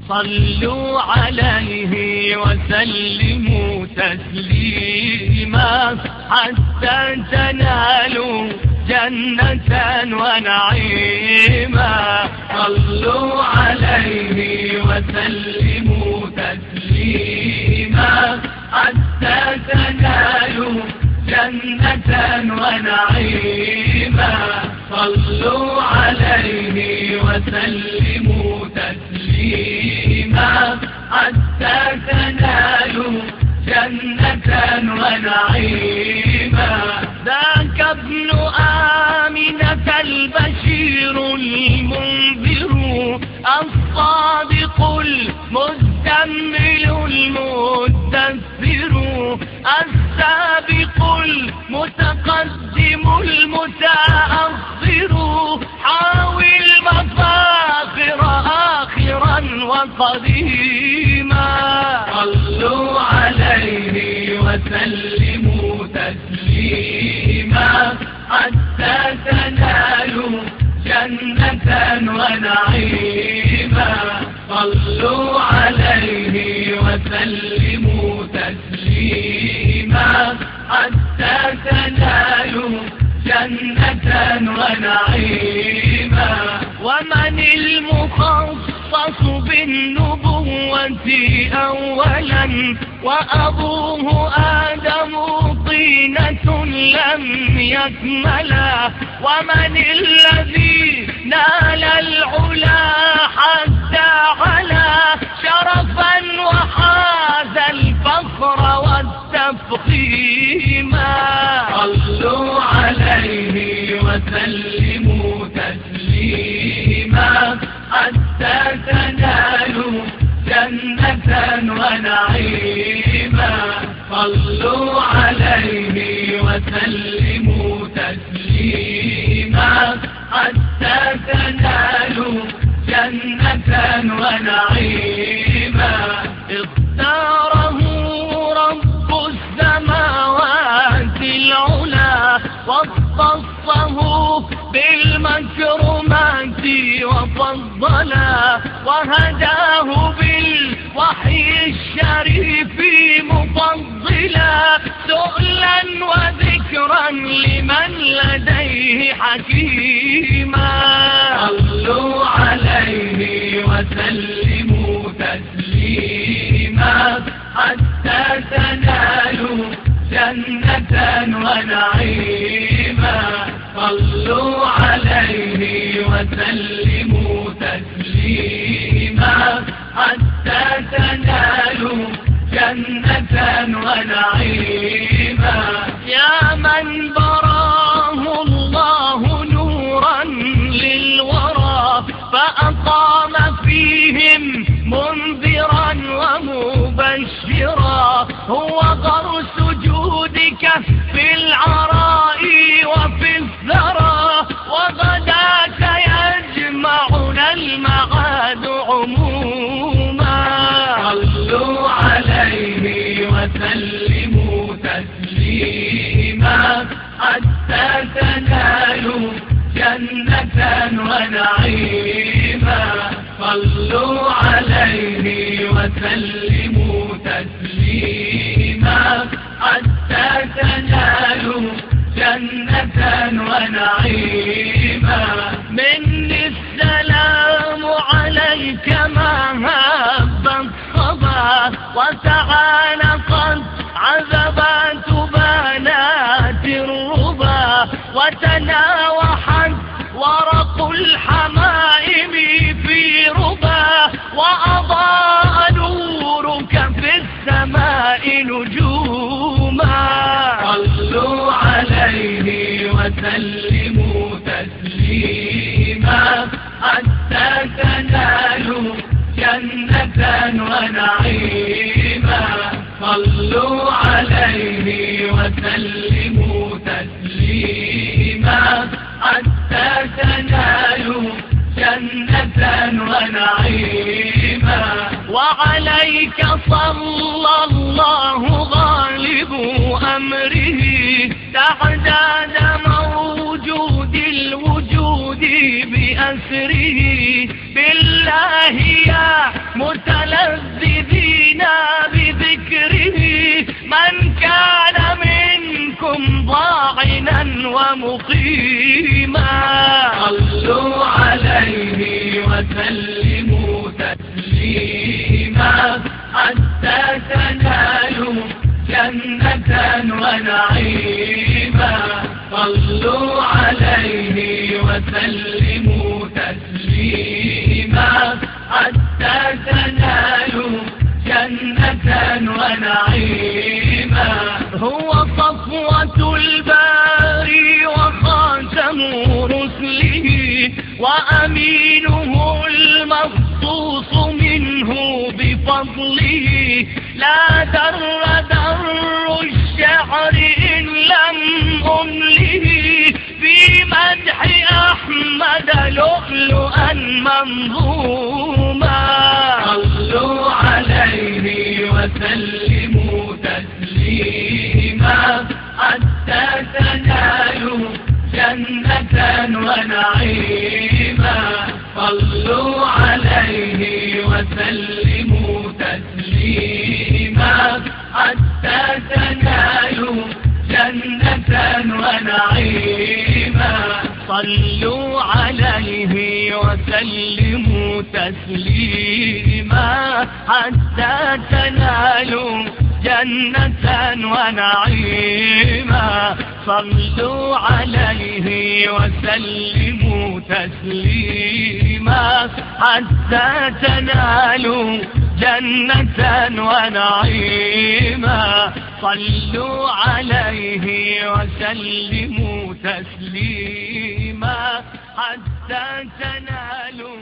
صلوا عليه وسلموا تسليما حتى تنالوا جنة ونعيما. صلوا عليه وسلموا تسليما حتى تنالوا جنة ونعيما. صلوا عليه وسلموا تسليما حتى تنالوا جنة ونعيما. ذاك ابن آمنة البشير المنذر الصادق المزمل المدثر السابق المتقدم المتأخر حاوي المفاخر آخرا وقديما. صلوا عليه وسلموا تسليما حتى تنالوا جنة ونعيما. صلوا عليه وسلموا تسليما حتى تنالوا جنة ونعيما. ومن المخصص بالنبوة أولا وأبوه آدم طينة لم يكملا. ومن الذي نال العلا حتى علا شرفا وحاز الفخر والتفخيما. صلوا عليه وسلموا تسليما حتى تنالوا جنة ونعيما. صلوا عليه وسلموا تسليما حتى تنالوا جنة ونعيما. اختاره رب السماوات العلا واختصه بالمكرمات وفضلا وهداه بالوحي الشريف مفضلا سؤلا وذكرا لمن لديه حكيما. صلوا عليه وسلموا تسليما حتى تنالوا جنة ونعيما. صلوا عليه وسلموا تسليما حتى تنالوا جنة ونعيما. يا من براه الله نورا للورى فأقام فيهم منذرا ومبشرا. هو غرس جودك في العراء وفي الثرى وغداك يجمعنا المعاد عموما. صلوا عليه وسلموا تسليما حتى تنالوا جنة ونعيما. صلوا عليه وسلموا تسليما حتى تنالوا جنة ونعيما. مني السلام عليك ما هب الصبا وتعانقت عذبات بنات الربا وتناوحت ورق الحمائم في ربا وأضاء نورك في السماء نجوما. صلوا عليه وسلموا تسليما حتى تنالوا جنة ونعيما. صلوا عليه وسلموا تسليما حتى تنالوا جنة ونعيما. وعليك صلى الله غالب أمره تعداد موجود الوجود بأسره ذكره. بالله يا متلذذين بذكره من كان منكم ضاعنا ومقيما. صلوا عليه وسلموا تسليما حتى تنالوا جنة ونعيما. صلوا عليه وسلموا تسليما حتى تنالوا جنة ونعيما. هو صفوة الباري وخاتم رسله وأمينه المخصوص منه بفضله. لا در الشعر إن لم أمله في مدح أحمد لؤلؤا منظوما. صلوا عليه وسلموا تسليما حتى تنالوا جنة ونعيما. صلوا عليه وسلموا تسليما حتى تنالوا جنة ونعيما. صلوا عليه وسلموا تسليما حتى تنالوا جنة ونعيما. صلوا عليه وسلموا تسليما حتى تنالوا جنة ونعيما. صلوا عليه وسلموا تسليما حتى تنالوا